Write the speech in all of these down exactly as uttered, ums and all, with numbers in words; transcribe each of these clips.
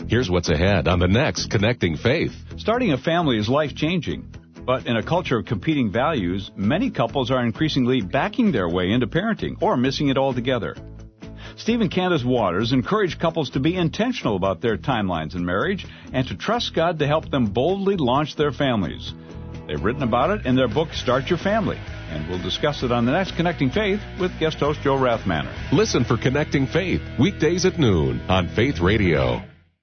Here's what's ahead on the next Connecting Faith. Starting a family is life-changing. But in a culture of competing values, many couples are increasingly backing their way into parenting or missing it altogether. Steve and Candace Waters encourage couples to be intentional about their timelines in marriage and to trust God to help them boldly launch their families. They've written about it in their book, Start Your Family, and we'll discuss it on the next Connecting Faith with guest host Joe Rathmanner. Listen for Connecting Faith, weekdays at noon on Faith Radio.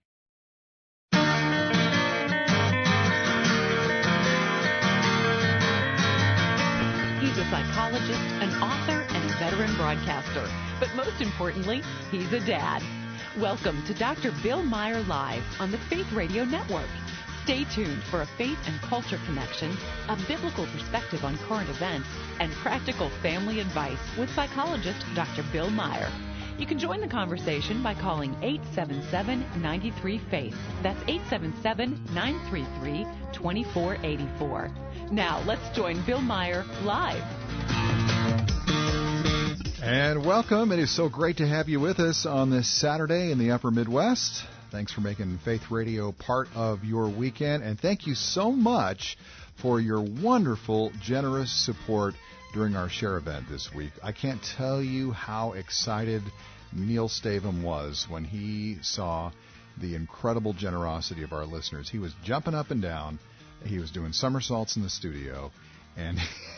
He's a psychologist, an author, and a veteran broadcaster. But most importantly, he's a dad. Welcome to Doctor Bill Meyer Live on the Faith Radio Network. Stay tuned for a faith and culture connection, a biblical perspective on current events, and practical family advice with psychologist Doctor Bill Meyer. You can join the conversation by calling eight seven seven, nine three, FAITH. That's eight seven seven, nine three three, two four eight four. Now, let's join Bill Meyer live. And welcome. It is so great to have you with us on this Saturday in the Upper Midwest. Thanks for making Faith Radio part of your weekend. And thank you so much for your wonderful, generous support during our share event this week. I can't tell you how excited Neil Stavum was when he saw the incredible generosity of our listeners. He was jumping up and down. He was doing somersaults in the studio. And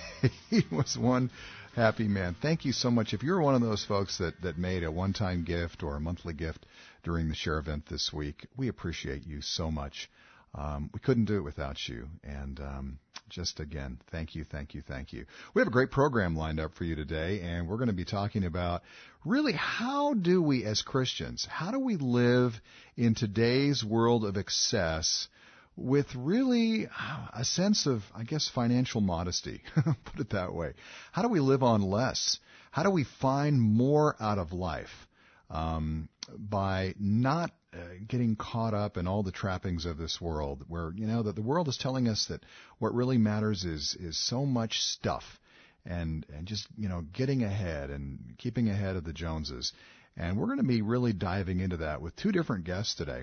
he was one happy man. Thank you so much. If you're one of those folks that, that made a one-time gift or a monthly gift during the share event this week, we appreciate you so much. Um, we couldn't do it without you. And um, just again, thank you, thank you, thank you. We have a great program lined up for you today, and we're going to be talking about really how do we as Christians, how do we live in today's world of excess with really a sense of, I guess, financial modesty, put it that way. How do we live on less? How do we find more out of life um, by not uh, getting caught up in all the trappings of this world where, you know, that the world is telling us that what really matters is is so much stuff and, and just, you know, getting ahead and keeping ahead of the Joneses. And we're going to be really diving into that with two different guests today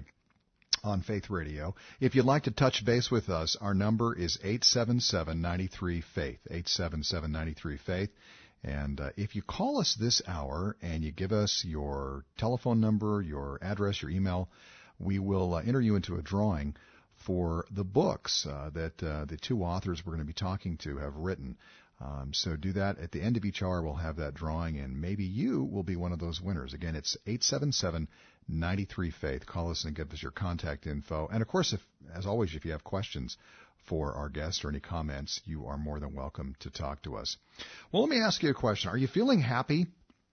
on Faith Radio. If you'd like to touch base with us, our number is eight seven seven, nine three, FAITH, eight seven seven, nine three, FAITH. And uh, if you call us this hour and you give us your telephone number, your address, your email, we will uh, enter you into a drawing for the books uh, that uh, the two authors we're going to be talking to have written. Um, so do that. At the end of each hour, we'll have that drawing, and maybe you will be one of those winners. Again, it's eight seven seven, nine three, FAITH. Call us and give us your contact info. And, of course, if, as always, if you have questions for our guests or any comments, you are more than welcome to talk to us. Well, let me ask you a question. Are you feeling happy?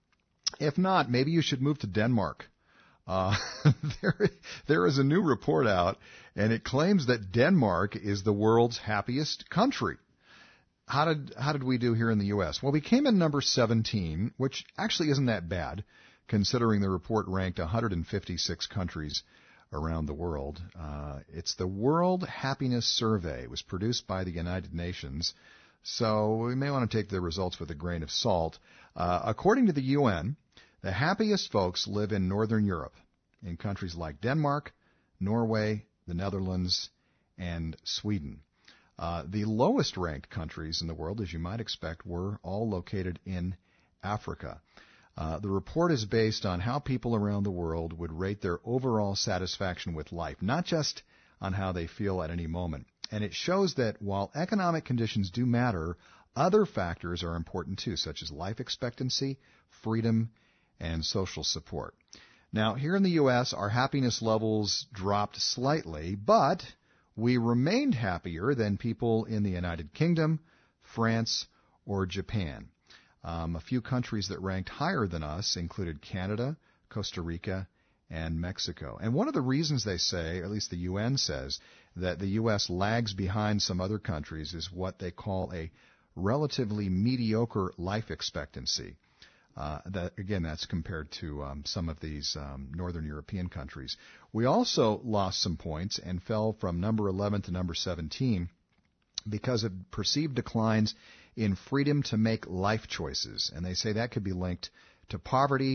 If not, maybe you should move to Denmark. Uh, there, there is a new report out, and it claims that Denmark is the world's happiest country. How did how did we do here in the U S? Well, we came in number seventeen, which actually isn't that bad, considering the report ranked one hundred fifty-six countries around the world. Uh, it's the World Happiness Survey. It was produced by the United Nations, so we may want to take the results with a grain of salt. Uh, according to the U N, the happiest folks live in Northern Europe, in countries like Denmark, Norway, the Netherlands, and Sweden. Uh, the lowest-ranked countries in the world, as you might expect, were all located in Africa. Uh, the report is based on how people around the world would rate their overall satisfaction with life, not just on how they feel at any moment. And it shows that while economic conditions do matter, other factors are important too, such as life expectancy, freedom, and social support. Now, here in the U S, our happiness levels dropped slightly, but we remained happier than people in the United Kingdom, France, or Japan. Um, a few countries that ranked higher than us included Canada, Costa Rica, and Mexico. And one of the reasons they say, or at least the U N says, that the U S lags behind some other countries is what they call a relatively mediocre life expectancy. Uh, that again, that's compared to um, some of these um, northern European countries. We also lost some points and fell from number eleven to number seventeen because of perceived declines in freedom to make life choices. And they say that could be linked to poverty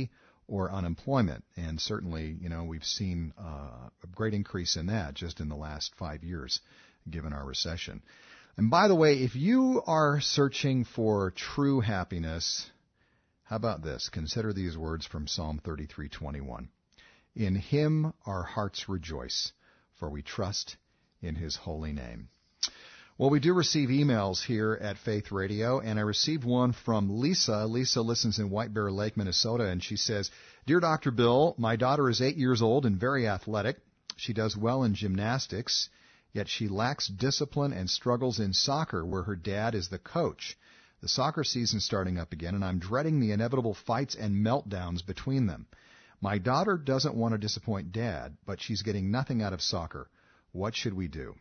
or unemployment. And certainly, you know, we've seen uh, a great increase in that just in the last five years, given our recession. And by the way, if you are searching for true happiness, how about this? Consider these words from Psalm thirty-three twenty-one. In him our hearts rejoice, for we trust in his holy name. Well, we do receive emails here at Faith Radio, and I received one from Lisa. Lisa listens in White Bear Lake, Minnesota, and she says, Dear Doctor Bill, my daughter is eight years old and very athletic. She does well in gymnastics, yet she lacks discipline and struggles in soccer, where her dad is the coach. The soccer season's starting up again, and I'm dreading the inevitable fights and meltdowns between them. My daughter doesn't want to disappoint Dad, but she's getting nothing out of soccer. What should we do?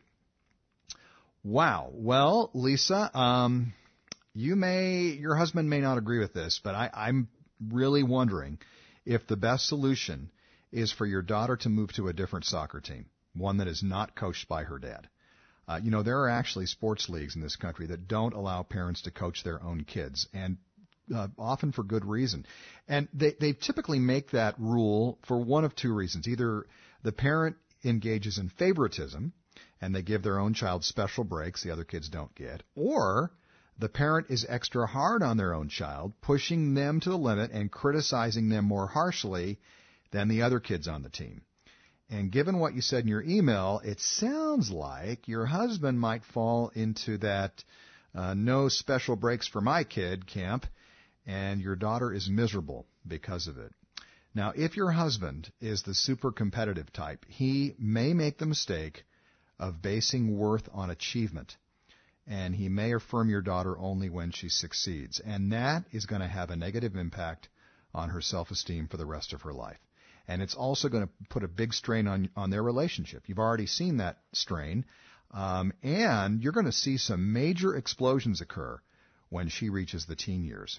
Wow. Well, Lisa, um, you may, your husband may not agree with this, but I, I'm really wondering if the best solution is for your daughter to move to a different soccer team, one that is not coached by her dad. Uh, you know, there are actually sports leagues in this country that don't allow parents to coach their own kids, and uh, often for good reason. And they, they typically make that rule for one of two reasons. Either the parent engages in favoritism, and they give their own child special breaks the other kids don't get, or the parent is extra hard on their own child, pushing them to the limit and criticizing them more harshly than the other kids on the team. And given what you said in your email, it sounds like your husband might fall into that uh, no special breaks for my kid camp, and your daughter is miserable because of it. Now, if your husband is the super competitive type, he may make the mistake of basing worth on achievement, and he may affirm your daughter only when she succeeds, and that is going to have a negative impact on her self-esteem for the rest of her life. And it's also going to put a big strain on on their relationship. You've already seen that strain, um, and you're going to see some major explosions occur when she reaches the teen years.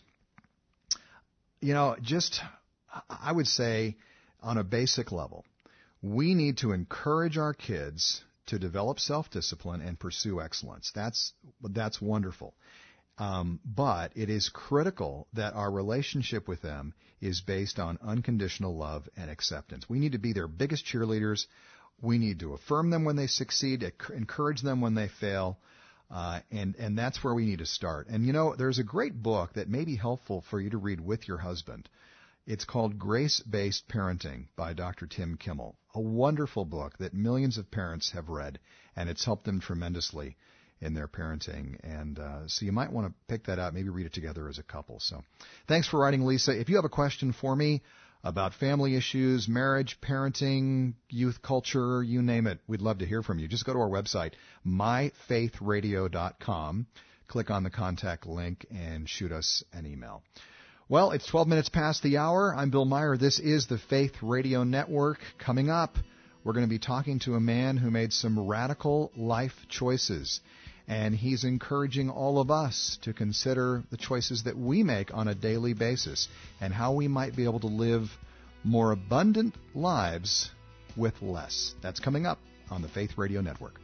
You know, just, I would say, on a basic level, we need to encourage our kids to develop self-discipline and pursue excellence. That's that's wonderful. Um, but it is critical that our relationship with them is based on unconditional love and acceptance. We need to be their biggest cheerleaders. We need to affirm them when they succeed, encourage them when they fail, uh, and, and that's where we need to start. And, you know, there's a great book that may be helpful for you to read with your husband. It's called Grace-Based Parenting by Doctor Tim Kimmel, a wonderful book that millions of parents have read, and it's helped them tremendously in their parenting. And uh, so you might want to pick that out, maybe read it together as a couple. So thanks for writing, Lisa. If you have a question for me about family issues, marriage, parenting, youth culture, you name it, we'd love to hear from you. Just go to our website, my faith radio dot com, click on the contact link, and shoot us an email. Well, it's twelve minutes past the hour. I'm Bill Meyer. This is the Faith Radio Network. Coming up, we're going to be talking to a man who made some radical life choices, and he's encouraging all of us to consider the choices that we make on a daily basis and how we might be able to live more abundant lives with less. That's coming up on the Faith Radio Network.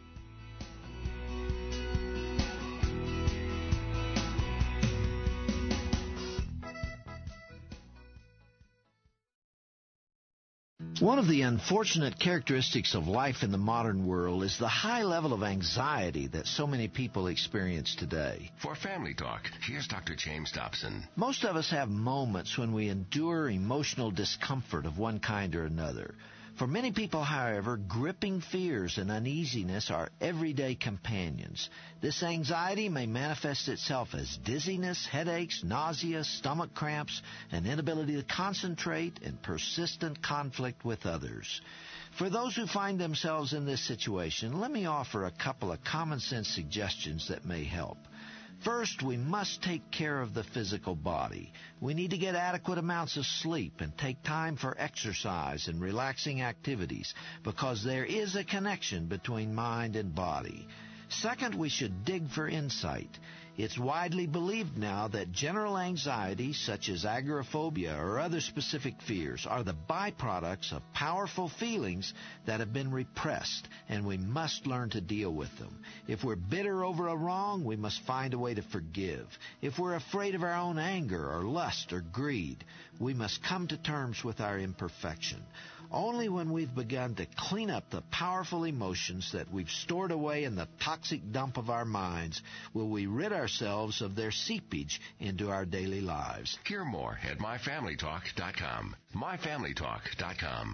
One of the unfortunate characteristics of life in the modern world is the high level of anxiety that so many people experience today. For Family Talk, here's Doctor James Dobson. Most of us have moments when we endure emotional discomfort of one kind or another. For many people, however, gripping fears and uneasiness are everyday companions. This anxiety may manifest itself as dizziness, headaches, nausea, stomach cramps, an inability to concentrate, and persistent conflict with others. For those who find themselves in this situation, let me offer a couple of common-sense suggestions that may help. First, we must take care of the physical body. We need to get adequate amounts of sleep and take time for exercise and relaxing activities because there is a connection between mind and body. Second, we should dig for insight. It's widely believed now that general anxiety, such as agoraphobia or other specific fears, are the byproducts of powerful feelings that have been repressed, and we must learn to deal with them. If we're bitter over a wrong, we must find a way to forgive. If we're afraid of our own anger or lust or greed, we must come to terms with our imperfection. Only when we've begun to clean up the powerful emotions that we've stored away in the toxic dump of our minds will we rid ourselves of their seepage into our daily lives. Hear more at my family talk dot com. my family talk dot com.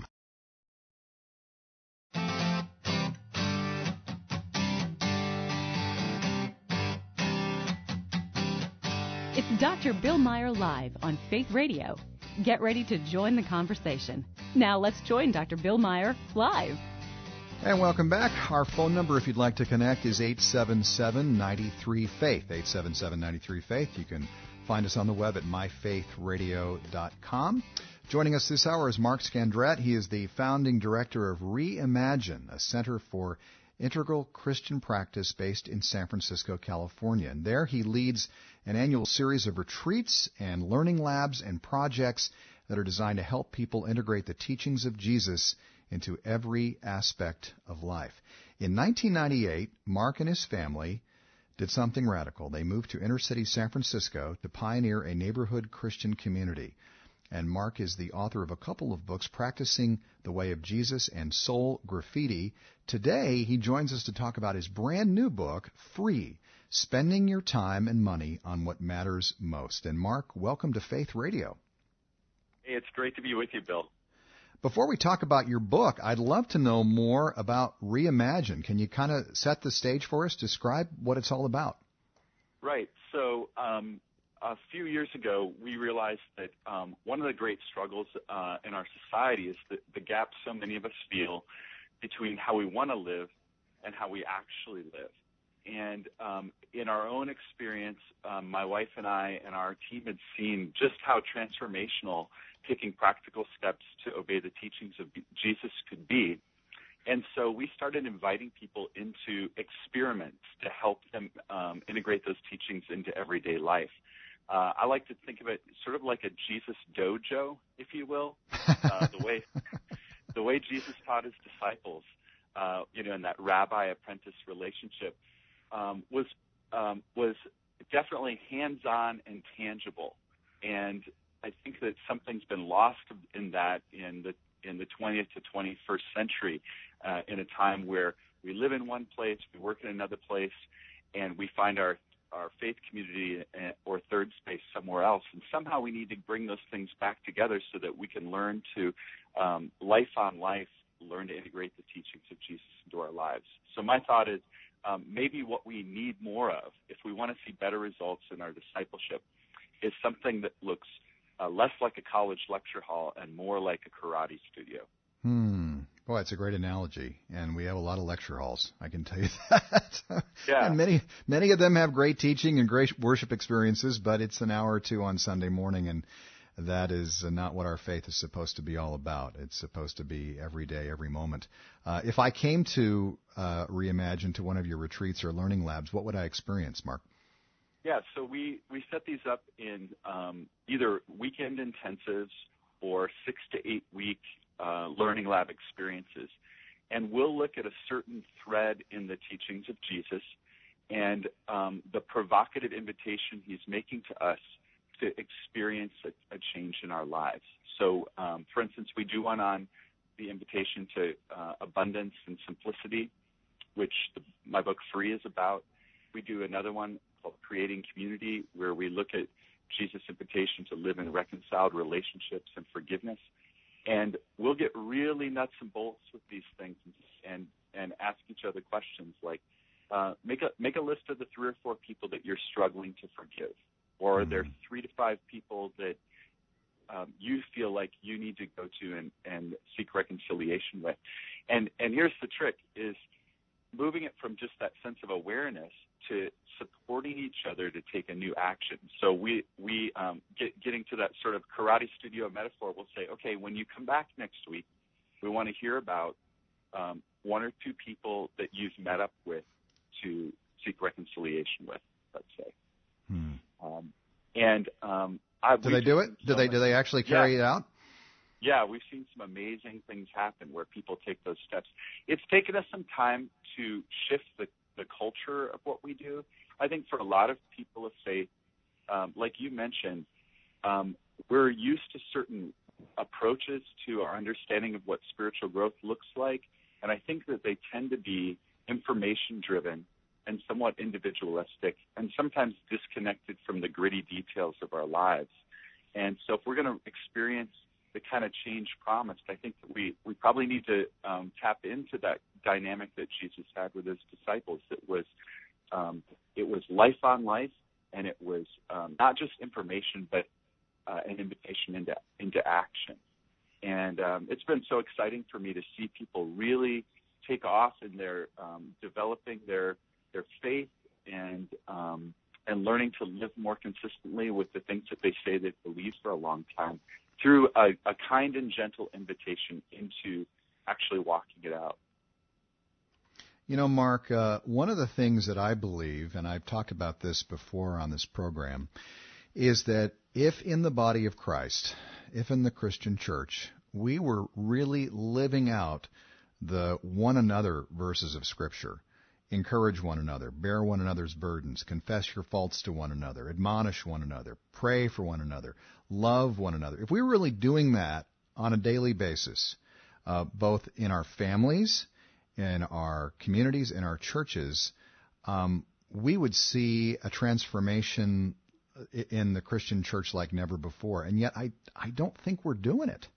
It's Doctor Bill Meyer Live on Faith Radio. Get ready to join the conversation. Now let's join Doctor Bill Meyer live. And welcome back. Our phone number, if you'd like to connect, is eight seven seven, nine three, faith. eight seven seven, nine three, faith. You can find us on the web at my faith radio dot com. Joining us this hour is Mark Scandrette. He is the founding director of Reimagine, a center for integral Christian practice based in San Francisco, California. And there he leads an annual series of retreats and learning labs and projects that are designed to help people integrate the teachings of Jesus into every aspect of life. In nineteen ninety-eight, Mark and his family did something radical. They moved to inner city San Francisco to pioneer a neighborhood Christian community. And Mark is the author of a couple of books, Practicing the Way of Jesus and Soul Graffiti. Today, he joins us to talk about his brand new book, Free, Spending Your Time and Money on What Matters Most. And Mark, welcome to Faith Radio. Hey, it's great to be with you, Bill. Before we talk about your book, I'd love to know more about Reimagine. Can you kind of set the stage for us, describe what it's all about? Right. So um, a few years ago, we realized that um, one of the great struggles uh, in our society is the, the gap so many of us feel between how we want to live and how we actually live. And um, in our own experience, um, my wife and I and our team had seen just how transformational taking practical steps to obey the teachings of Jesus could be. And so we started inviting people into experiments to help them um, integrate those teachings into everyday life. Uh, I like to think of it sort of like a Jesus dojo, if you will, uh, the way the way Jesus taught his disciples, uh, you know, in that rabbi-apprentice relationship. Um, was um, was definitely hands-on and tangible, and I think that something's been lost in that in the in the twentieth to twenty-first century, uh, in a time where we live in one place, we work in another place, and we find our our faith community or third space somewhere else, and somehow we need to bring those things back together so that we can learn to um, life on life, learn to integrate the teachings of Jesus into our lives. So my thought is, Um, maybe what we need more of, if we want to see better results in our discipleship, is something that looks uh, less like a college lecture hall and more like a karate studio. Hmm. Boy, it's a great analogy, and we have a lot of lecture halls, I can tell you that. Yeah. And many, many of them have great teaching and great worship experiences, but it's an hour or two on Sunday morning, and that is not what our faith is supposed to be all about. It's supposed to be every day, every moment. Uh, if I came to uh, Reimagine, to one of your retreats or learning labs, what would I experience, Mark? Yeah, so we, we set these up in um, either weekend intensives or six to eight week uh, learning lab experiences. And we'll look at a certain thread in the teachings of Jesus and um, the provocative invitation he's making to us to experience a, a change in our lives. So, um, for instance, we do one on the invitation to uh, abundance and simplicity, which the, my book Free is about. We do another one called Creating Community, where we look at Jesus' invitation to live in reconciled relationships and forgiveness. And we'll get really nuts and bolts with these things and and ask each other questions like, uh, make a make a list of the three or four people that you're struggling to forgive. Or are there three to five people that um, you feel like you need to go to and, and seek reconciliation with? And and here's the trick, is moving it from just that sense of awareness to supporting each other to take a new action. So we, we um, get, getting to that sort of karate studio metaphor, we'll say, okay, when you come back next week, we want to hear about um, one or two people that you've met up with to seek reconciliation with, let's say. Hmm. Um, and um, I, do they do it? Do so they do they actually carry yeah. it out? Yeah, we've seen some amazing things happen where people take those steps. It's taken us some time to shift the, the culture of what we do. I think for a lot of people of faith, um, like you mentioned, um, we're used to certain approaches to our understanding of what spiritual growth looks like, and I think that they tend to be information-driven and somewhat individualistic and sometimes disconnected from the gritty details of our lives. And so if we're going to experience the kind of change promised, I think that we, we probably need to um, tap into that dynamic that Jesus had with his disciples. It was um, it was life on life, and it was um, not just information, but uh, an invitation into into action. And um, it's been so exciting for me to see people really take off in their um, developing their their faith and um, and learning to live more consistently with the things that they say they believe for a long time, through a, a kind and gentle invitation into actually walking it out. You know, Mark, uh, one of the things that I believe, and I've talked about this before on this program, is that if in the body of Christ, if in the Christian church, we were really living out the one another verses of Scripture, encourage one another, bear one another's burdens, confess your faults to one another, admonish one another, pray for one another, love one another. If we were really doing that on a daily basis, uh, both in our families, in our communities, in our churches, um, we would see a transformation in the Christian church like never before. And yet I, I don't think we're doing it.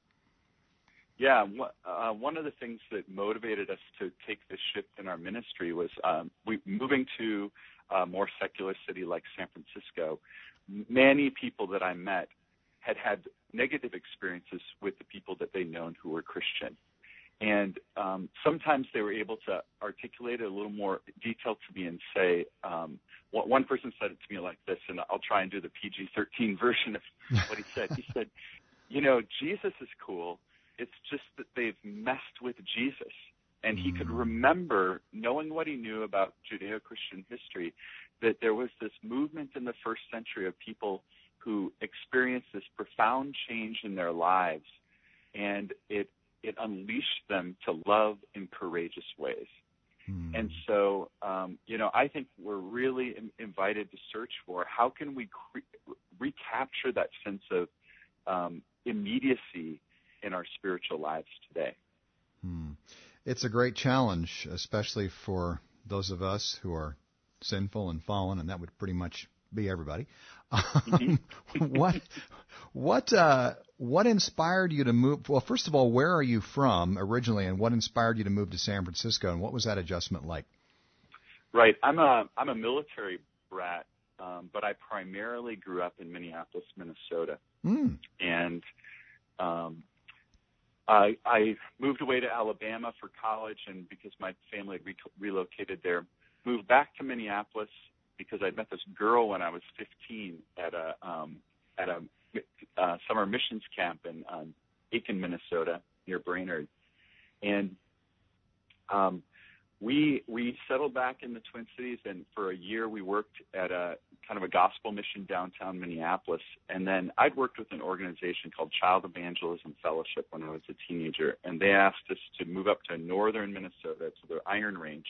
Yeah, uh, one of the things that motivated us to take this shift in our ministry was um, we moving to a more secular city like San Francisco. Many people that I met had had negative experiences with the people that they known who were Christian. And um, sometimes they were able to articulate it a little more detail to me and say, um, one person said it to me like this, and I'll try and do the P G thirteen version of what he said. He said, you know, Jesus is cool. It's just that they've messed with Jesus. And he could remember, knowing what he knew about Judeo-Christian history, that there was this movement in the first century of people who experienced this profound change in their lives, and it it unleashed them to love in courageous ways. Hmm. And so, um, you know, I think we're really in, invited to search for how can we cre- recapture that sense of um, immediacy in our spiritual lives today. Hmm. It's a great challenge, especially for those of us who are sinful and fallen, and that would pretty much be everybody. Um, what what uh, what inspired you to move? Well, first of all, where are you from originally, and what inspired you to move to San Francisco, and what was that adjustment like? Right, I'm a I'm a military brat, um, but I primarily grew up in Minneapolis, Minnesota, mm. and um, I, I moved away to Alabama for college, and because my family had re- relocated there, moved back to Minneapolis because I'd met this girl when I was fifteen at a um, at a uh, summer missions camp in um, Aiken, Minnesota, near Brainerd, and um, we we settled back in the Twin Cities, and for a year we worked at a kind of a gospel mission downtown Minneapolis, and then I'd worked with an organization called Child Evangelism Fellowship when I was a teenager, and they asked us to move up to northern Minnesota to the Iron Range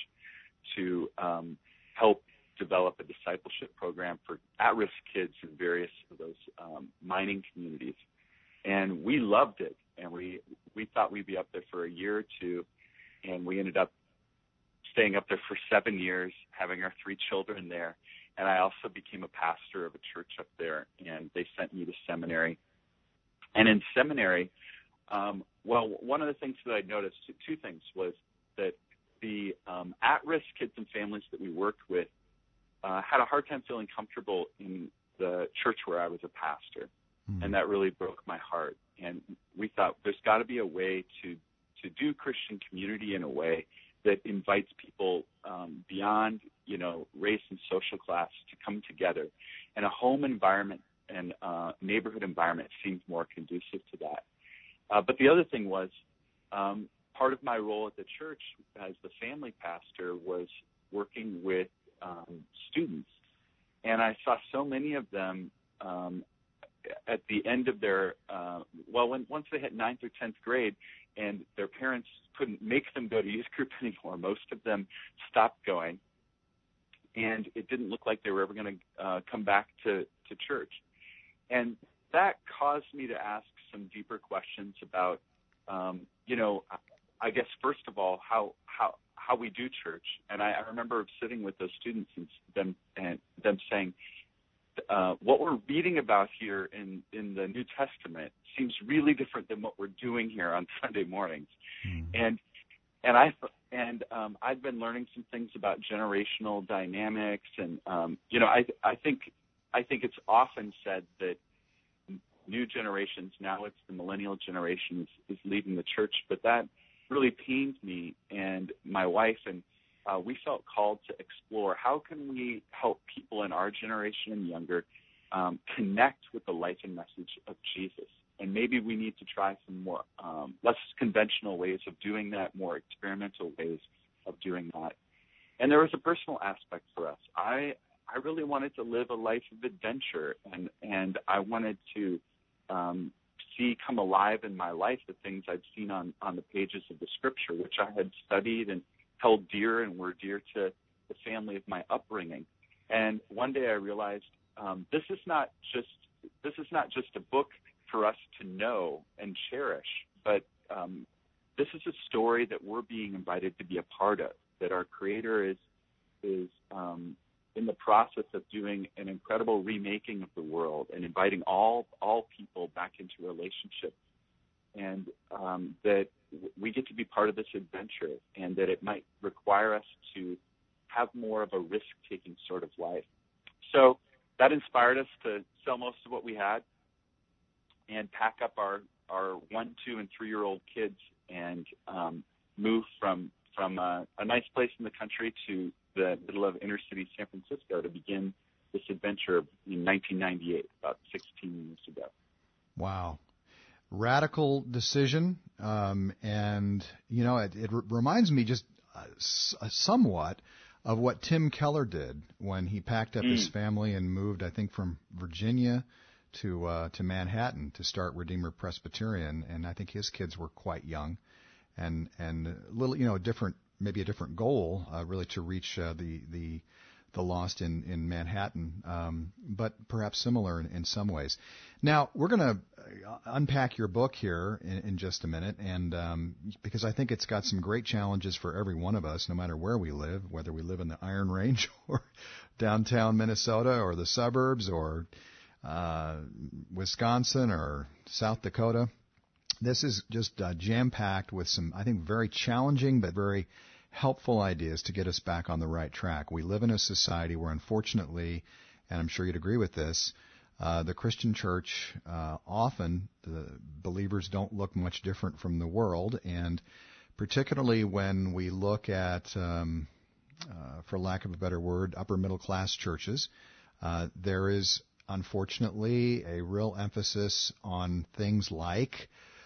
to um, help develop a discipleship program for at-risk kids in various of those um, mining communities. And we loved it, and we we thought we'd be up there for a year or two, and we ended up staying up there for seven years, having our three children there. And I also became a pastor of a church up there, and they sent me to seminary. And in seminary, um, well, one of the things that I noticed, two things, was that the um, at-risk kids and families that we worked with uh, had a hard time feeling comfortable in the church where I was a pastor, mm-hmm. and that really broke my heart. And we thought there's got to be a way to, to do Christian community in a way that invites people um, beyond, you know, race and social class to come together. And a home environment and uh, neighborhood environment seemed more conducive to that. Uh, but the other thing was um, part of my role at the church as the family pastor was working with um, students, and I saw so many of them um, at the end of their uh, well, when once they hit ninth or tenth grade, and their parents couldn't make them go to youth group anymore. Most of them stopped going, and it didn't look like they were ever going to uh, come back to, to church. And that caused me to ask some deeper questions about, um, you know, I guess first of all, how how how we do church. And I, I remember sitting with those students and them and them saying, uh, what we're reading about here in, in the New Testament seems really different than what we're doing here on Sunday mornings. Mm. And and I and um, I've been learning some things about generational dynamics, and um, you know, I I think I think it's often said that new generations, now it's the millennial generation, is, is leading the church, but that really pains me and my wife, and uh, we felt called to explore how can we help people in our generation and younger um, connect with the life and message of Jesus. And maybe we need to try some more um, less conventional ways of doing that, more experimental ways of doing that. And there was a personal aspect for us. I I really wanted to live a life of adventure, and, and I wanted to um, see come alive in my life the things I'd seen on, on the pages of the Scripture, which I had studied and held dear and were dear to the family of my upbringing. And one day I realized um, this is not just this is not just a book for us to know and cherish, but um, this is a story that we're being invited to be a part of, that our Creator is is um, in the process of doing an incredible remaking of the world and inviting all all people back into relationship, and um, that we get to be part of this adventure, and that it might require us to have more of a risk-taking sort of life. So that inspired us to sell most of what we had and pack up our, our one, two, and three-year-old kids and um, move from from a, a nice place in the country to the middle of inner city San Francisco to begin this adventure in nineteen ninety-eight, about sixteen years ago. Wow. Radical decision. Um, and, you know, it, it r- reminds me just uh, s- somewhat of what Tim Keller did when he packed up mm. his family and moved, I think, from Virginia to uh, to Manhattan to start Redeemer Presbyterian, and I think his kids were quite young, and and a little, you know, different, maybe a different goal, uh, really to reach uh, the the the lost in in Manhattan, um, but perhaps similar in, in some ways. Now we're going to unpack your book here in, in just a minute, and um, because I think it's got some great challenges for every one of us, no matter where we live, whether we live in the Iron Range or downtown Minnesota or the suburbs or Uh, Wisconsin or South Dakota. This is just uh, jam-packed with some, I think, very challenging but very helpful ideas to get us back on the right track. We live in a society where, unfortunately, and I'm sure you'd agree with this, uh, the Christian church, uh, often the believers don't look much different from the world, and particularly when we look at, um, uh, for lack of a better word, upper-middle-class churches, uh, there is unfortunately a real emphasis on things like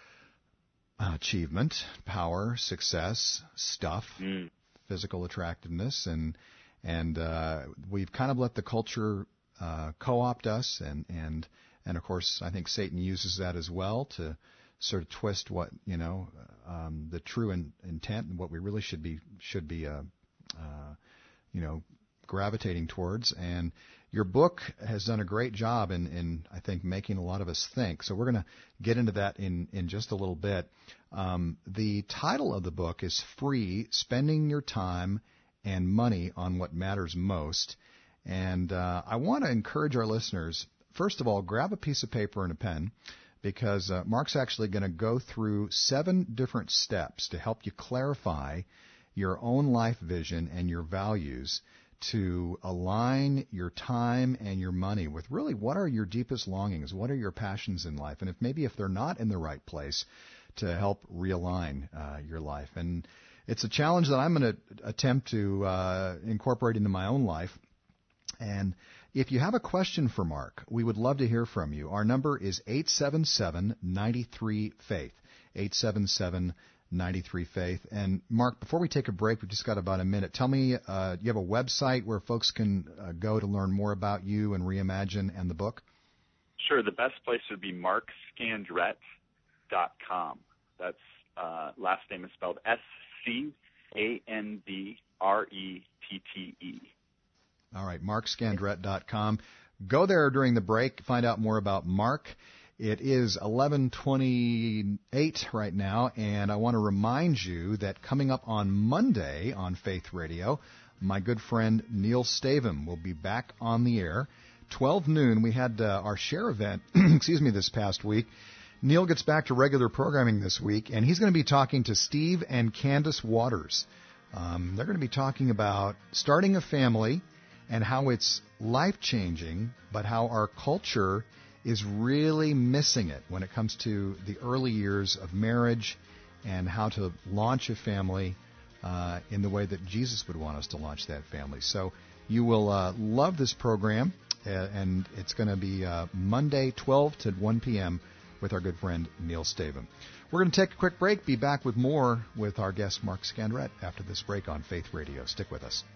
achievement, power, success, stuff, mm. physical attractiveness, and and uh, we've kind of let the culture uh, co-opt us, and, and and of course I think Satan uses that as well to sort of twist what, you know, um, the true in, intent and what we really should be should be uh, uh, you know gravitating towards. And your book has done a great job in, in, I think, making a lot of us think. So we're going to get into that in, in just a little bit. Um, the title of the book is Free, Spending Your Time and Money on What Matters Most. And uh, I want to encourage our listeners, first of all, grab a piece of paper and a pen, because uh, Mark's actually going to go through seven different steps to help you clarify your own life vision and your values, to align your time and your money with really what are your deepest longings, what are your passions in life, and if maybe if they're not in the right place, to help realign uh, your life. And it's a challenge that I'm going to attempt to uh, incorporate into my own life. And if you have a question for Mark, we would love to hear from you. Our number is eight seven seven, nine three, faith, eight seven seven, ninety-three Faith. And Mark, before we take a break, we've just got about a minute. Tell me, uh, you have a website where folks can uh, go to learn more about you and Reimagine and the book? Sure. The best place would be mark scandrette dot com. That's uh, last name is spelled S C A N D R E T T E. All right, mark scandrette dot com. Go there during the break, find out more about Mark. It is eleven twenty-eight right now, and I want to remind you that coming up on Monday on Faith Radio, my good friend Neil Stavum will be back on the air. twelve noon, we had uh, our share event, excuse me, this past week. Neil gets back to regular programming this week, and he's going to be talking to Steve and Candace Waters. Um, they're going to be talking about starting a family and how it's life-changing, but how our culture is really missing it when it comes to the early years of marriage and how to launch a family uh, in the way that Jesus would want us to launch that family. So you will uh, love this program, uh, and it's going to be uh, Monday, twelve to one p.m., with our good friend Neil Stavum. We're going to take a quick break, be back with more with our guest Mark Scandrette after this break on Faith Radio. Stick with us.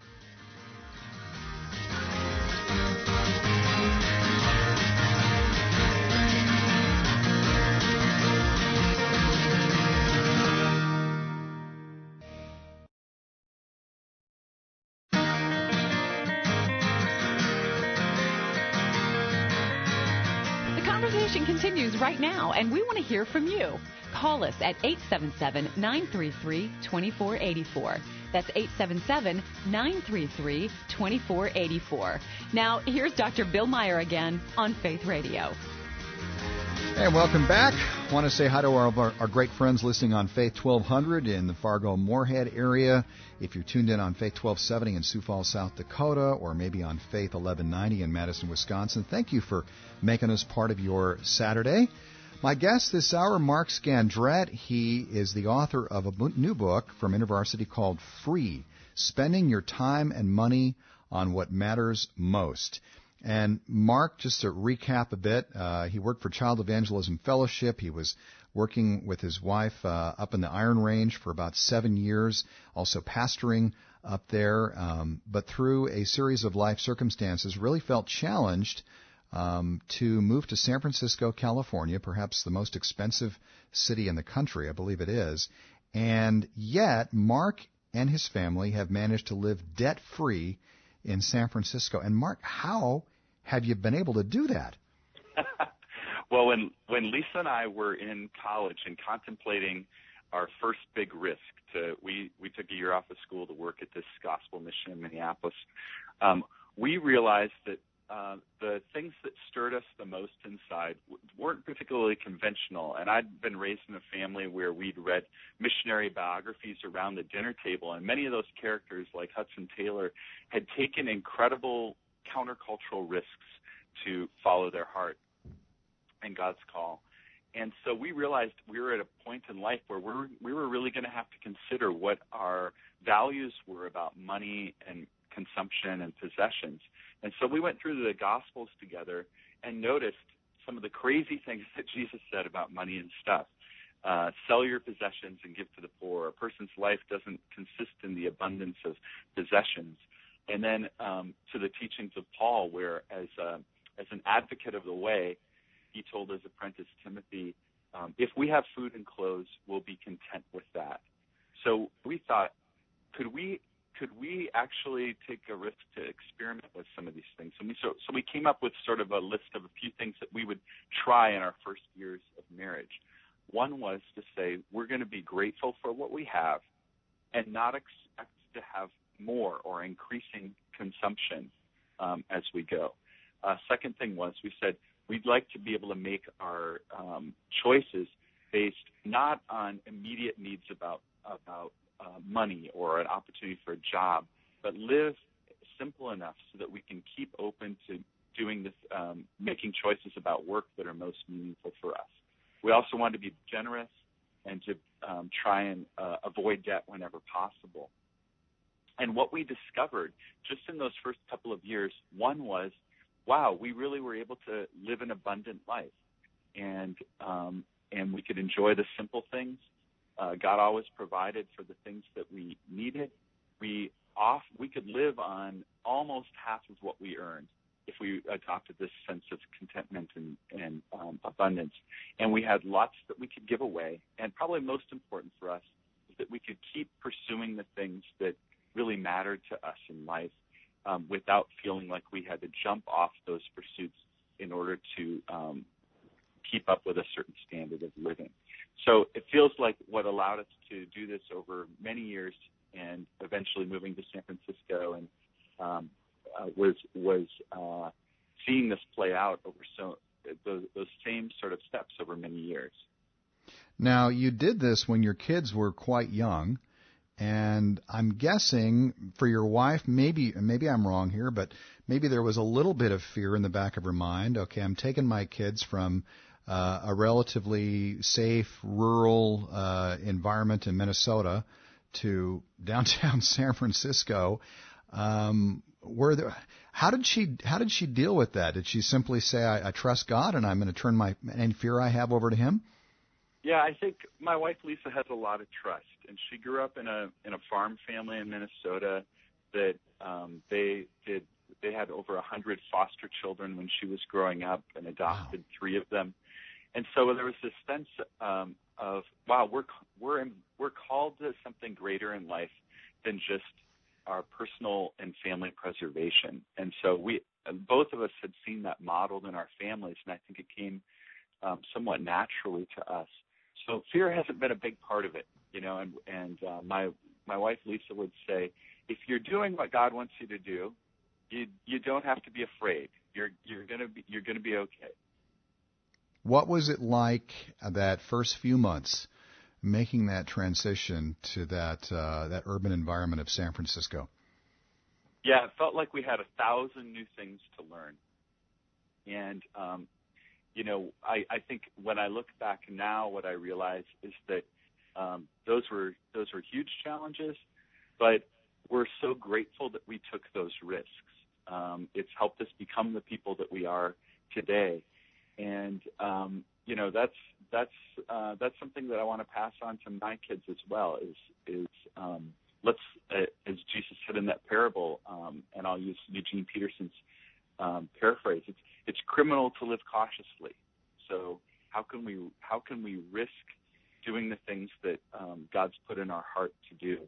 Continues right now, and we want to hear from you. Call us at eight seven seven, nine three three, two four eight four. That's eight seven seven, nine three three, two four eight four. Now, here's Doctor Bill Meyer again on Faith Radio. And welcome back. I want to say hi to our, our, our great friends listening on Faith twelve hundred in the Fargo-Moorhead area. If you're tuned in on Faith twelve seventy in Sioux Falls, South Dakota, or maybe on Faith eleven ninety in Madison, Wisconsin, thank you for making us part of your Saturday. My guest this hour, Mark Scandrette. He is the author of a new book from InterVarsity called Free, Spending Your Time and Money on What Matters Most. And Mark, just to recap a bit, uh, he worked for Child Evangelism Fellowship. He was working with his wife uh, up in the Iron Range for about seven years, also pastoring up there. Um, but through a series of life circumstances, really felt challenged um, to move to San Francisco, California, perhaps the most expensive city in the country, I believe it is. And yet, Mark and his family have managed to live debt-free in San Francisco. And Mark, how have you been able to do that? Well, when when Lisa and I were in college and contemplating our first big risk, to we, we took a year off of school to work at this gospel mission in Minneapolis, um, we realized that uh, the things that stirred us the most inside weren't particularly conventional. And I'd been raised in a family where we'd read missionary biographies around the dinner table, and many of those characters, like Hudson Taylor, had taken incredible countercultural risks to follow their heart and God's call. And so we realized we were at a point in life where we were, we were really going to have to consider what our values were about money and consumption and possessions. And so we went through the Gospels together and noticed some of the crazy things that Jesus said about money and stuff. Uh, sell your possessions and give to the poor. A person's life doesn't consist in the abundance of possessions. And then um, to the teachings of Paul, where as a, as an advocate of the way, he told his apprentice Timothy, um, if we have food and clothes, we'll be content with that. So we thought, could we could we actually take a risk to experiment with some of these things? And we, so, so we came up with sort of a list of a few things that we would try in our first years of marriage. One was to say we're going to be grateful for what we have and not expect to have more or increasing consumption um, as we go. Uh, second thing was we said we'd like to be able to make our um, choices based not on immediate needs about about uh, money or an opportunity for a job, but live simple enough so that we can keep open to doing this, um, making choices about work that are most meaningful for us. We also wanted to be generous and to um, try and uh, avoid debt whenever possible. And what we discovered just in those first couple of years, one was, wow, we really were able to live an abundant life, and um, and we could enjoy the simple things, uh, God always provided for the things that we needed. We off we could live on almost half of what we earned if we adopted this sense of contentment and, and um, abundance. And we had lots that we could give away. And probably most important for us is that we could keep pursuing the things that really mattered to us in life um, without feeling like we had to jump off those pursuits in order to um, keep up with a certain standard of living. So it feels like what allowed us to do this over many years and eventually moving to San Francisco and um, uh, was was uh, seeing this play out over so those, those same sort of steps over many years. Now, you did this when your kids were quite young, and I'm guessing for your wife, maybe maybe I'm wrong here, but maybe there was a little bit of fear in the back of her mind. Okay, I'm taking my kids from uh, a relatively safe rural uh, environment in Minnesota to downtown San Francisco. Um, were there, how did she how did she deal with that? Did she simply say, I, I trust God and I'm going to turn my any fear I have over to Him? Yeah, I think my wife Lisa has a lot of trust, and she grew up in a in a farm family in Minnesota that um, they did. They had over a hundred foster children when she was growing up, and adopted wow. three of them. And so there was this sense um, of wow, we're we're in, we're called to something greater in life than just our personal and family preservation. And so we both of us had seen that modeled in our families, and I think it came um, somewhat naturally to us. So fear hasn't been a big part of it, you know, and, and uh, my my wife Lisa would say, if you're doing what God wants you to do, you you don't have to be afraid. You're you're gonna be you're gonna be okay. What was it like that first few months making that transition to that uh, that urban environment of San Francisco? Yeah, it felt like we had a thousand new things to learn, and um, you know, I, I think when I look back now, what I realize is that um, those were those were huge challenges, but we're so grateful that we took those risks. Um, it's helped us become the people that we are today, and um, you know, that's that's uh, that's something that I want to pass on to my kids as well. Is is um, let's, uh, as Jesus said in that parable, um, and I'll use Eugene Peterson's um, paraphrase. It's it's criminal to live cautiously. So how can we how can we risk doing the things that um, God's put in our heart to do,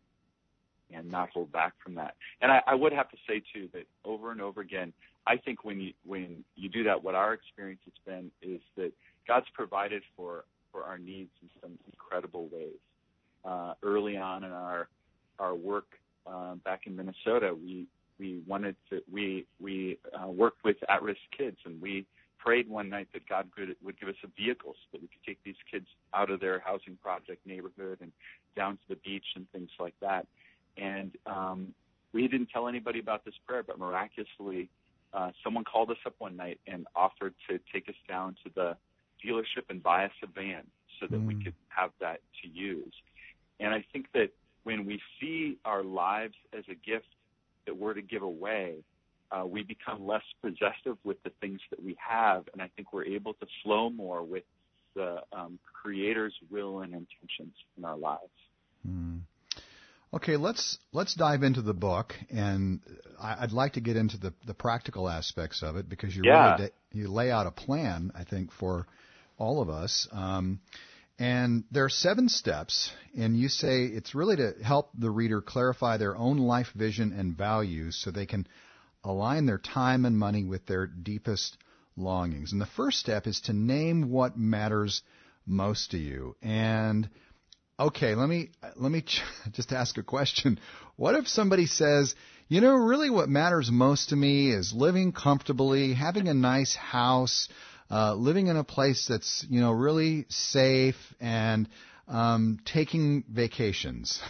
and not hold back from that? And I, I would have to say too that over and over again, I think when you when you do that, what our experience has been is that God's provided for, for our needs in some incredible ways. Uh, early on in our our work uh, back in Minnesota, we we wanted to we we uh, worked with at-risk kids, and we prayed one night that God could, would give us a vehicle so that we could take these kids out of their housing project neighborhood and down to the beach and things like that. And um, we didn't tell anybody about this prayer, but miraculously, uh, someone called us up one night and offered to take us down to the dealership and buy us a van so that mm. we could have that to use. And I think that when we see our lives as a gift that we're to give away, uh, we become less possessive with the things that we have, and I think we're able to flow more with the um, Creator's will and intentions in our lives. Mm. Okay, let's let's dive into the book, and I'd like to get into the, the practical aspects of it because you yeah. really de- you lay out a plan, I think, for all of us. Um, and there are seven steps, and you say it's really to help the reader clarify their own life vision and values so they can align their time and money with their deepest longings. And the first step is to name what matters most to you. And okay, let me let me just ask a question. What if somebody says, you know, really what matters most to me is living comfortably, having a nice house, uh, living in a place that's, you know, really safe, and um, taking vacations.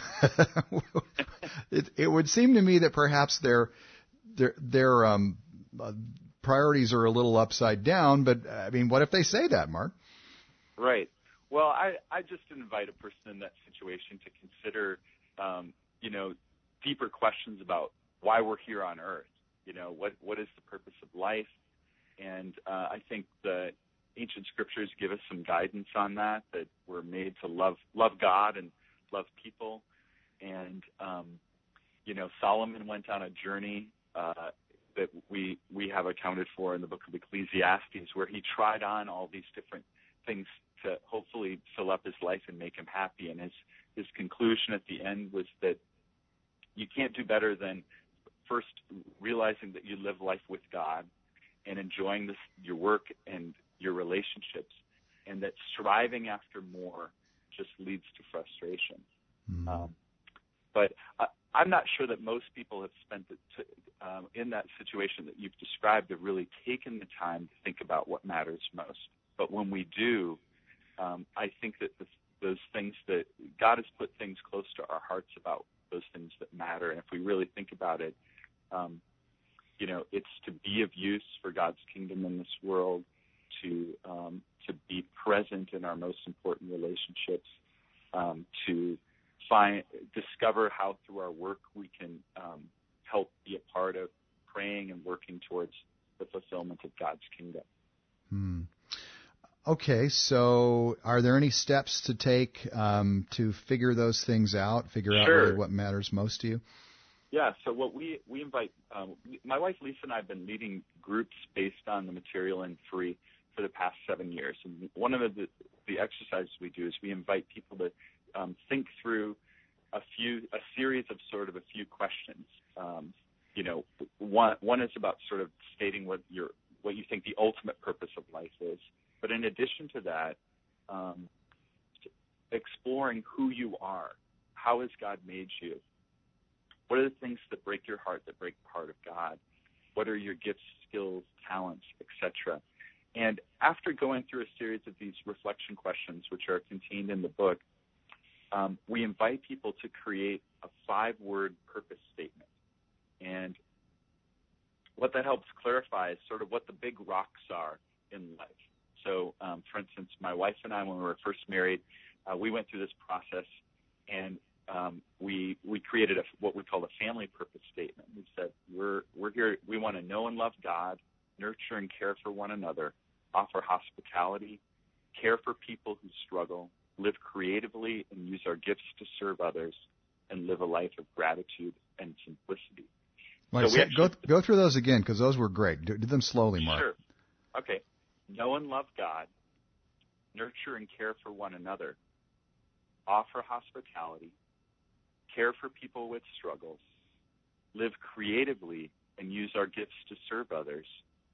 it, it would seem to me that perhaps their their their um, uh, priorities are a little upside down. But I mean, what if they say that, Mark? Right. Well, I, I just invite a person in that situation to consider, um, you know, deeper questions about why we're here on Earth. You know, what what is the purpose of life? And uh, I think the ancient scriptures give us some guidance on that, that we're made to love love God and love people. And, um, you know, Solomon went on a journey uh, that we we have accounted for in the book of Ecclesiastes, where he tried on all these different things to hopefully fill up his life and make him happy. And his, his conclusion at the end was that you can't do better than first realizing that you live life with God and enjoying this, your work and your relationships, and that striving after more just leads to frustration. Mm-hmm. Um, but I, I'm not sure that most people have spent it to, um, in that situation that you've described, have really taken the time to think about what matters most. But when we do, um, I think that the, those things that God has put things close to our hearts about those things that matter. And if we really think about it, um, you know, it's to be of use for God's kingdom in this world, to um, to be present in our most important relationships, um, to find discover how through our work we can um, help be a part of praying and working towards the fulfillment of God's kingdom. Hmm. Okay, so are there any steps to take um, to figure those things out, figure out Sure. really what matters most to you? Yeah, so what we, we invite, um, my wife Lisa and I have been leading groups based on the material in three for the past seven years. And one of the, the exercises we do is we invite people to um, think through a few, a series of sort of a few questions. Um, you know, one, one is about sort of stating what your, what you think the ultimate purpose of life is. But in addition to that, um, exploring who you are. How has God made you? What are the things that break your heart, that break the heart of God? What are your gifts, skills, talents, et cetera? And after going through a series of these reflection questions, which are contained in the book, um, we invite people to create a five-word purpose statement. And what that helps clarify is sort of what the big rocks are in life. So, um, for instance, my wife and I, when we were first married, uh, we went through this process, and um, we we created a, what we call a family purpose statement. We said we're we're here. We want to know and love God, nurture and care for one another, offer hospitality, care for people who struggle, live creatively and use our gifts to serve others, and live a life of gratitude and simplicity. Wait, so so actually, go go through those again, because those were great. Do, do them slowly, Mark. Sure. Okay. Know and love God, nurture and care for one another, offer hospitality, care for people with struggles, live creatively and use our gifts to serve others,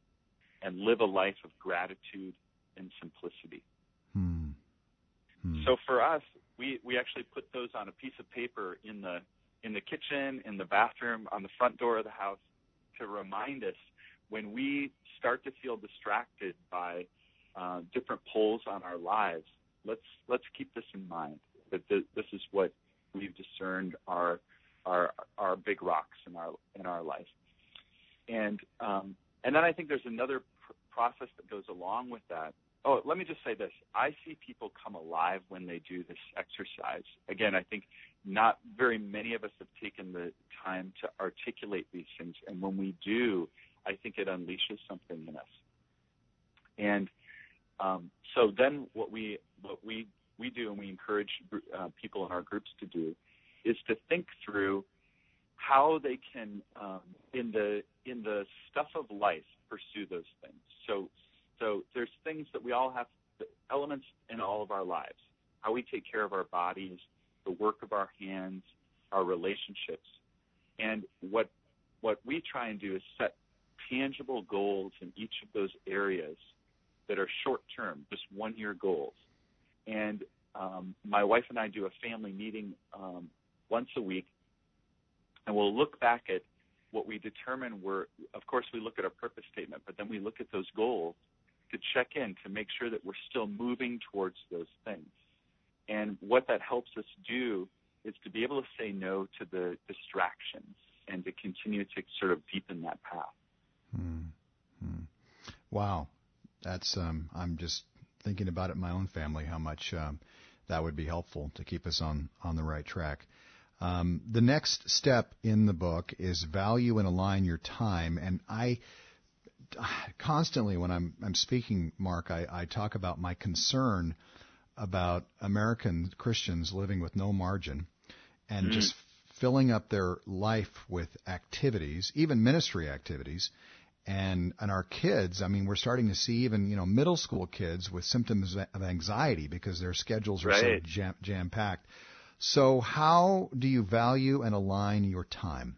and live a life of gratitude and simplicity. Hmm. Hmm. So for us, we, we actually put those on a piece of paper in the in the kitchen, in the bathroom, on the front door of the house to remind us when we start to feel distracted by uh, different pulls on our lives. Let's let's keep this in mind, that th- this is what we've discerned are our our big rocks in our in our life. And um, and then I think there's another pr- process that goes along with that. Oh, let me just say this. I see people come alive when they do this exercise. Again, I think not very many of us have taken the time to articulate these things. And when we do, I think it unleashes something in us. And um, so then what we what we, we do, and we encourage uh, people in our groups to do, is to think through how they can, um, in the in the stuff of life, pursue those things. So so there's things that we all have, elements in all of our lives, how we take care of our bodies, the work of our hands, our relationships. And what what we try and do is set tangible goals in each of those areas that are short-term, just one-year goals. And um, my wife and I do a family meeting um, once a week, and we'll look back at what we determine were, of course, we look at our purpose statement, but then we look at those goals to check in to make sure that we're still moving towards those things. And what that helps us do is to be able to say no to the distractions and to continue to sort of deepen that path. Hmm. Hmm. Wow. That's, um, I'm just thinking about it in my own family, how much um, that would be helpful to keep us on, on the right track. Um, the next step in the book is value and align your time. And I constantly when I'm I'm speaking, Mark, I, I talk about my concern about American Christians living with no margin and mm. just filling up their life with activities, even ministry activities. And and our kids, I mean, we're starting to see even, you know, middle school kids with symptoms of anxiety because their schedules are right. so jam, jam-packed. So how do you value and align your time?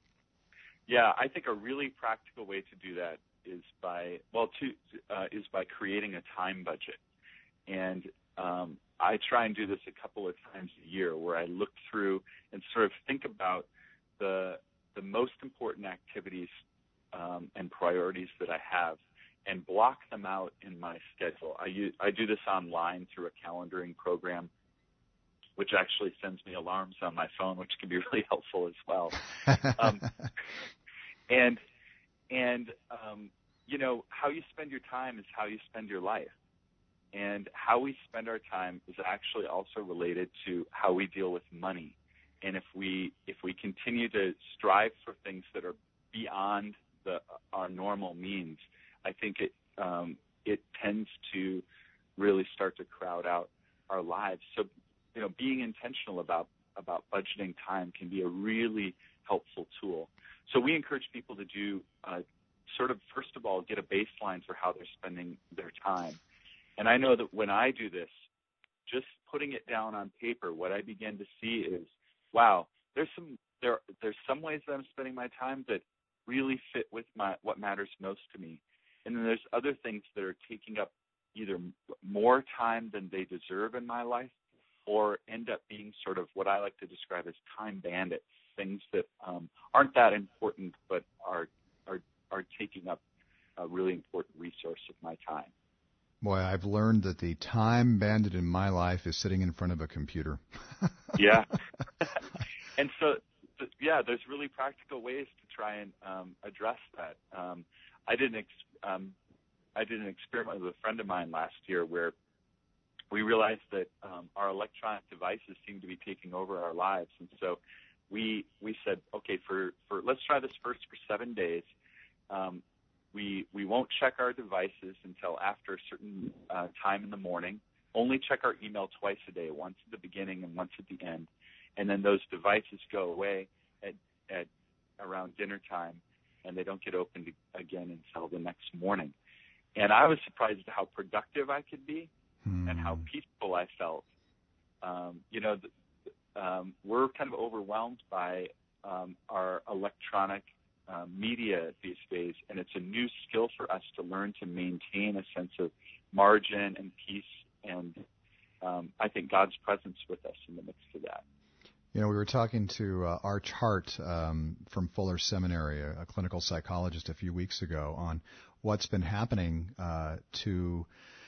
Yeah, I think a really practical way to do that is by, well, to, uh, is by creating a time budget. And um, I try and do this a couple of times a year where I look through and sort of think about the the most important activities um, and priorities that I have and block them out in my schedule. I, use, I do this online through a calendaring program, which actually sends me alarms on my phone, which can be really helpful as well. um, and, and um, you know, how you spend your time is how you spend your life. And how we spend our time is actually also related to how we deal with money. And if we if we continue to strive for things that are beyond the our normal means, I think it um, it tends to really start to crowd out our lives. So, you know, being intentional about about budgeting time can be a really helpful tool. So we encourage people to do uh, sort of, first of all, get a baseline for how they're spending their time. And I know that when I do this, just putting it down on paper, what I begin to see is, wow, there's some there there's some ways that I'm spending my time that really fit with my what matters most to me. And then there's other things that are taking up either more time than they deserve in my life, or end up being sort of what I like to describe as time bandits, things that um, aren't that important but are are are taking up a really important resource of my time. Boy, I've learned that the time bandit in my life is sitting in front of a computer. Yeah. And so, yeah, there's really practical ways to try and um, address that. Um, I did an ex- um, I did an experiment with a friend of mine last year where we realized that um, our electronic devices seem to be taking over our lives, and so we we said, okay, for, for let's try this first for seven days. Um, We we won't check our devices until after a certain uh, time in the morning. Only check our email twice a day, once at the beginning and once at the end. And then those devices go away at, at around dinner time, and they don't get opened again until the next morning. And I was surprised at how productive I could be hmm. and how peaceful I felt. Um, you know, the, um, we're kind of overwhelmed by um, our electronic Uh, media these days, and it's a new skill for us to learn to maintain a sense of margin and peace, and um, I think God's presence with us in the midst of that. You know, we were talking to uh, Arch Hart um, from Fuller Seminary, a, a clinical psychologist, a few weeks ago on what's been happening uh, to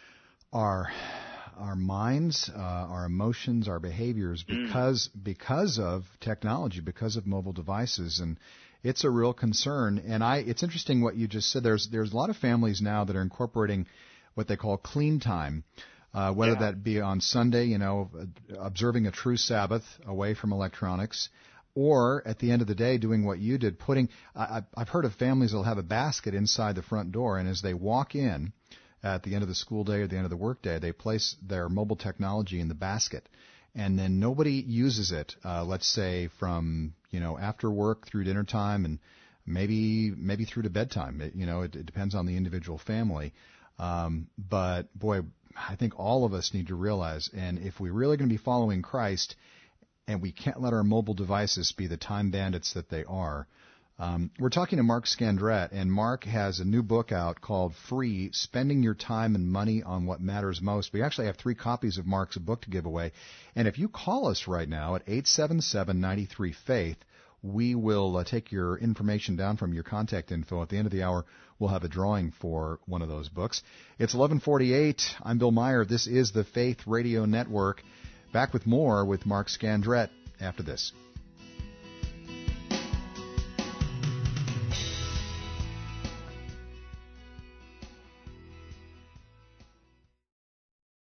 our our minds, uh, our emotions, our behaviors because mm. because of technology, because of mobile devices, and it's a real concern. And I, it's interesting what you just said. There's there's a lot of families now that are incorporating what they call clean time, uh, whether yeah. that be on Sunday, you know, observing a true Sabbath away from electronics, or at the end of the day doing what you did, putting. I, I've heard of families that'll have a basket inside the front door, and as they walk in at the end of the school day or the end of the work day, they place their mobile technology in the basket. And then nobody uses it, uh, let's say from, you know, after work through dinner time and maybe maybe through to bedtime. It, you know, it, it depends on the individual family. Um, but, boy, I think all of us need to realize, and if we're really going to be following Christ and we can't let our mobile devices be the time bandits that they are, Um, we're talking to Mark Scandrette, and Mark has a new book out called Free, Spending Your Time and Money on What Matters Most. We actually have three copies of Mark's book to give away. And if you call us right now at eight seven seven, nine three, faith, we will uh, take your information down from your contact info. At the end of the hour, we'll have a drawing for one of those books. It's eleven forty-eight. I'm Bill Meyer. This is the Faith Radio Network. Back with more with Mark Scandrette after this.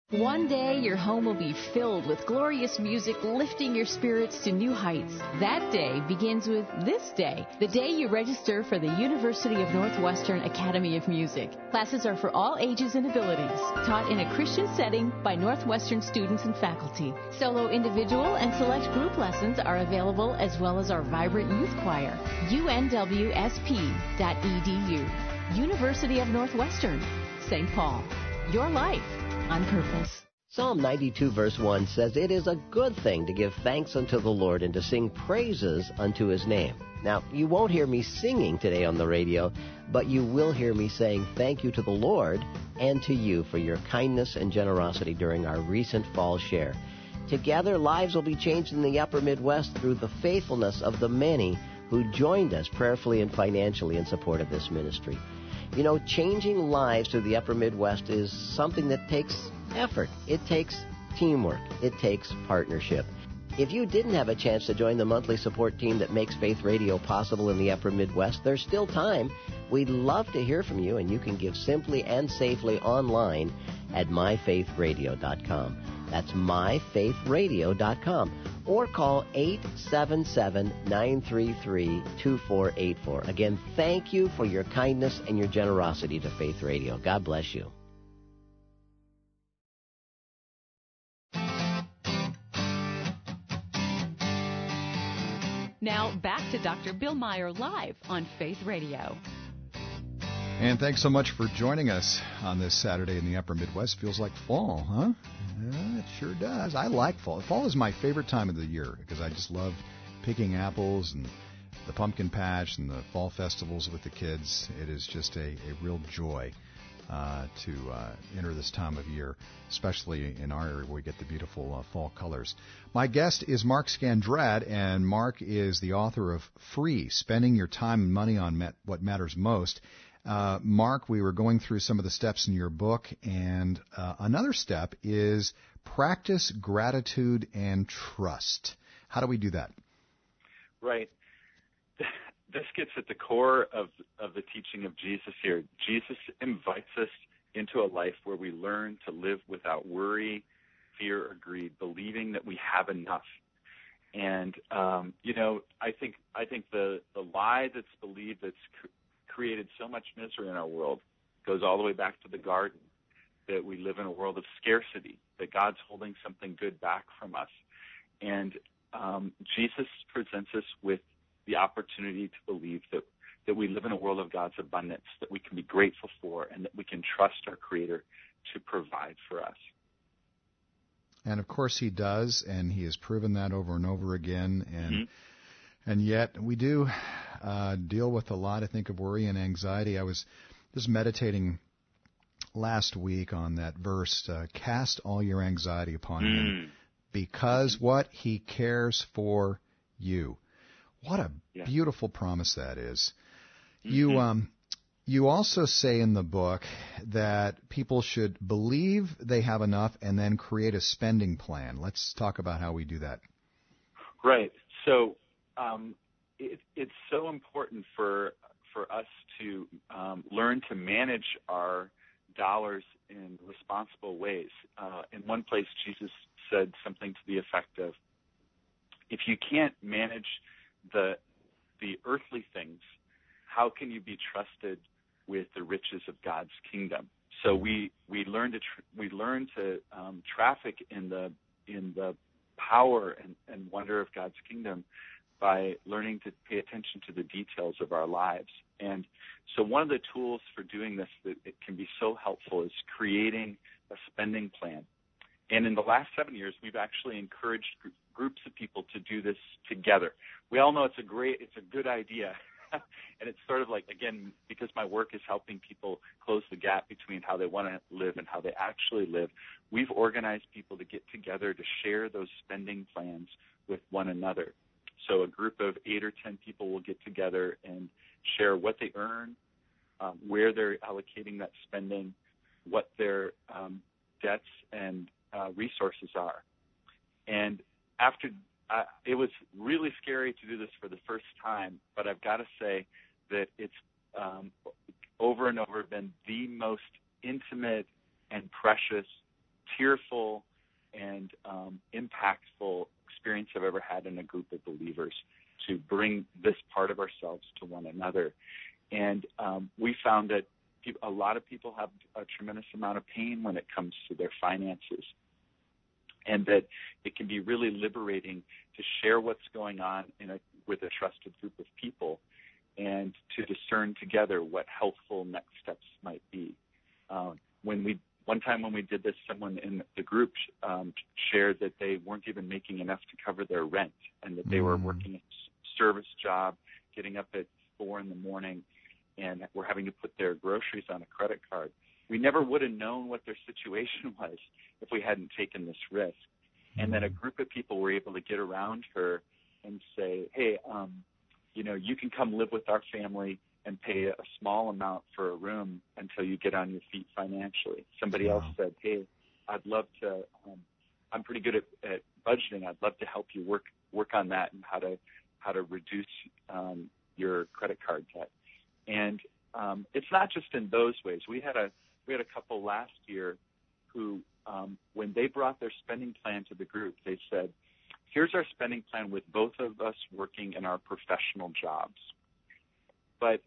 One day, your home will be filled with glorious music, lifting your spirits to new heights. That day begins with this day, the day you register for the University of Northwestern Academy of Music. Classes are for all ages and abilities, taught in a Christian setting by Northwestern students and faculty. Solo, individual, and select group lessons are available, as well as our vibrant youth choir. U N W S P dot E D U. University of Northwestern, Saint Paul. Your life on purpose. Psalm ninety-two verse one says, "It is a good thing to give thanks unto the Lord and to sing praises unto His name." Now, you won't hear me singing today on the radio, but you will hear me saying thank you to the Lord and to you for your kindness and generosity during our recent fall share. Together, lives will be changed in the Upper Midwest through the faithfulness of the many who joined us prayerfully and financially in support of this ministry. You know, changing lives through the Upper Midwest is something that takes effort. It takes teamwork. It takes partnership. If you didn't have a chance to join the monthly support team that makes Faith Radio possible in the Upper Midwest, there's still time. We'd love to hear from you, and you can give simply and safely online at my faith radio dot com. That's my faith radio dot com. Or call eight seven seven, nine three three, two four eight four. Again, thank you for your kindness and your generosity to Faith Radio. God bless you. Now back to Doctor Bill Meyer live on Faith Radio. And thanks so much for joining us on this Saturday in the Upper Midwest. Feels like fall, huh? Yeah, it sure does. I like fall. Fall is my favorite time of the year because I just love picking apples and the pumpkin patch and the fall festivals with the kids. It is just a, a real joy uh, to uh, enter this time of year, especially in our area where we get the beautiful uh, fall colors. My guest is Mark Scandrett, and Mark is the author of Free, Spending Your Time and Money on Met- What Matters Most. Uh, Mark, we were going through some of the steps in your book, and uh, another step is practice gratitude and trust. How do we do that? Right. This gets at the core of, of the teaching of Jesus here. Jesus invites us into a life where we learn to live without worry, fear, or greed, believing that we have enough. And, um, you know, I think I think the, the lie that's believed that's cr- created so much misery in our world goes all the way back to the garden, that we live in a world of scarcity, that God's holding something good back from us. And um, Jesus presents us with the opportunity to believe that, that we live in a world of God's abundance, that we can be grateful for, and that we can trust our Creator to provide for us. And, of course, He does, and He has proven that over and over again. And mm-hmm. and yet we do uh, deal with a lot, I think, of worry and anxiety. I was just meditating last week on that verse, uh, cast all your anxiety upon mm. Him, because what? He cares for you. What a yeah. beautiful promise that is. Mm-hmm. You um, you also say in the book that people should believe they have enough and then create a spending plan. Let's talk about how we do that. Right. So um, it, it's so important for for us to um, learn to manage our dollars in responsible ways. Uh, in one place, Jesus said something to the effect of, if you can't manage the the earthly things, how can you be trusted with the riches of God's kingdom? So we we learn to tr- we learn to um, traffic in the in the power and, and wonder of God's kingdom by learning to pay attention to the details of our lives. And so one of the tools for doing this that it can be so helpful is creating a spending plan. And in the last seven years, we've actually encouraged gr- groups of people to do this together. We all know it's a great, it's a good idea. And it's sort of like, again, because my work is helping people close the gap between how they want to live and how they actually live, we've organized people to get together to share those spending plans with one another. So a group of eight or ten people will get together and share what they earn, um, where they're allocating that spending, what their um, debts and uh, resources are. And after Uh, it was really scary to do this for the first time, but I've got to say that it's um, over and over been the most intimate and precious cheerful and um, impactful experience I've ever had in a group of believers to bring this part of ourselves to one another. And um, we found that pe- a lot of people have a tremendous amount of pain when it comes to their finances, and that it can be really liberating to share what's going on in a, with a trusted group of people and to discern together what helpful next steps might be. Um, when we One time when we did this, someone in the group um, shared that they weren't even making enough to cover their rent, and that they mm. were working a service job, getting up at four in the morning, and were having to put their groceries on a credit card. We never would have known what their situation was if we hadn't taken this risk. Mm. And then a group of people were able to get around her and say, hey, um, you know, you can come live with our family and pay a small amount for a room until you get on your feet financially. Somebody wow. else said, hey, I'd love to, um, I'm pretty good at, at budgeting. I'd love to help you work work on that and how to how to reduce um, your credit card debt. And um, it's not just in those ways. We had a we had a couple last year who, um, when they brought their spending plan to the group, they said, here's our spending plan with both of us working in our professional jobs. But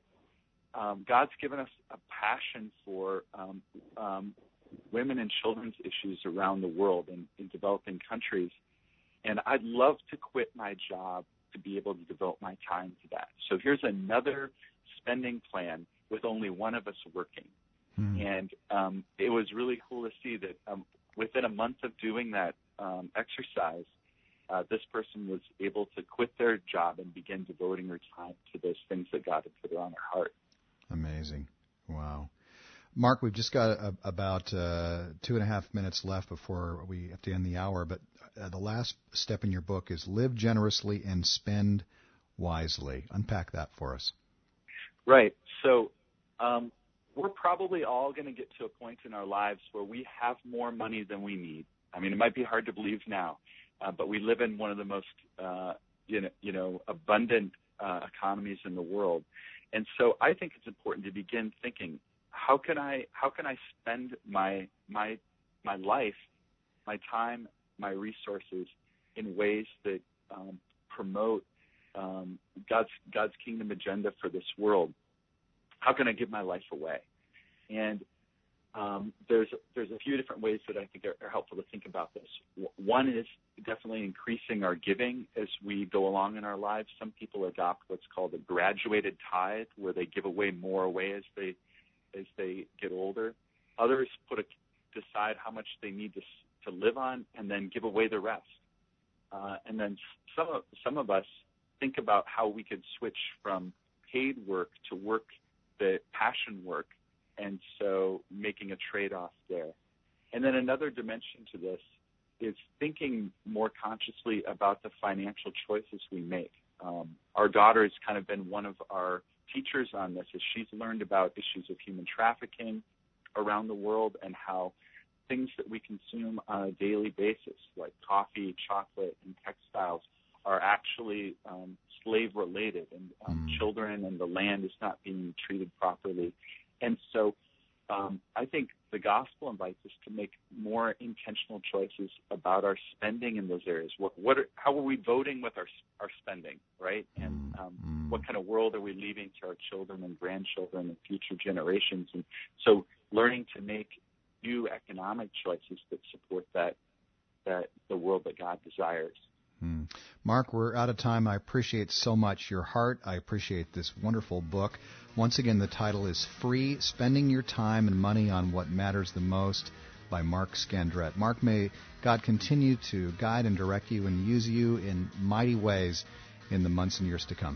um, God's given us a passion for um, um, women and children's issues around the world and in developing countries. And I'd love to quit my job to be able to devote my time to that. So here's another spending plan with only one of us working. Hmm. And um, it was really cool to see that um, within a month of doing that um, exercise, Uh, this person was able to quit their job and begin devoting her time to those things that God had put on her heart. Amazing. Wow. Mark, we've just got a, about uh, two and a half minutes left before we have to end the hour, but uh, the last step in your book is live generously and spend wisely. Unpack that for us. Right. So um, we're probably all going to get to a point in our lives where we have more money than we need. I mean, it might be hard to believe now. Uh, but we live in one of the most, uh, you know, you know, abundant uh, economies in the world, and so I think it's important to begin thinking: how can I, how can I spend my my my life, my time, my resources in ways that um, promote um, God's God's kingdom agenda for this world? How can I give my life away? And Um, there's there's a few different ways that I think are, are helpful to think about this. One is definitely increasing our giving as we go along in our lives. Some people adopt what's called a graduated tithe, where they give away more away as they as they get older. Others put a, decide how much they need to to live on and then give away the rest. Uh, and then some of, some of us think about how we could switch from paid work to work, the passion work, and so making a trade-off there. And then another dimension to this is thinking more consciously about the financial choices we make. Um, our daughter has kind of been one of our teachers on this as she's learned about issues of human trafficking around the world and how things that we consume on a daily basis, like coffee, chocolate, and textiles, are actually um, slave-related, and um, mm. children and the land is not being treated properly. And so um, I think the gospel invites us to make more intentional choices about our spending in those areas. What, what are, how are we voting with our our spending, right? And um, mm. what kind of world are we leaving to our children and grandchildren and future generations? And so learning to make new economic choices that support that that the world that God desires. Hmm. Mark, we're out of time. I appreciate so much your heart. I appreciate this wonderful book. Once again, the title is Free, Spending Your Time and Money on What Matters the Most by Mark Scandrette. Mark, may God continue to guide and direct you and use you in mighty ways in the months and years to come.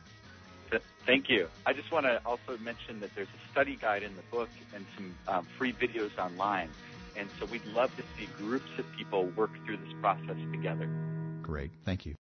Thank you. I just want to also mention that there's a study guide in the book and some um, free videos online. And so we'd love to see groups of people work through this process together. Great. Thank you.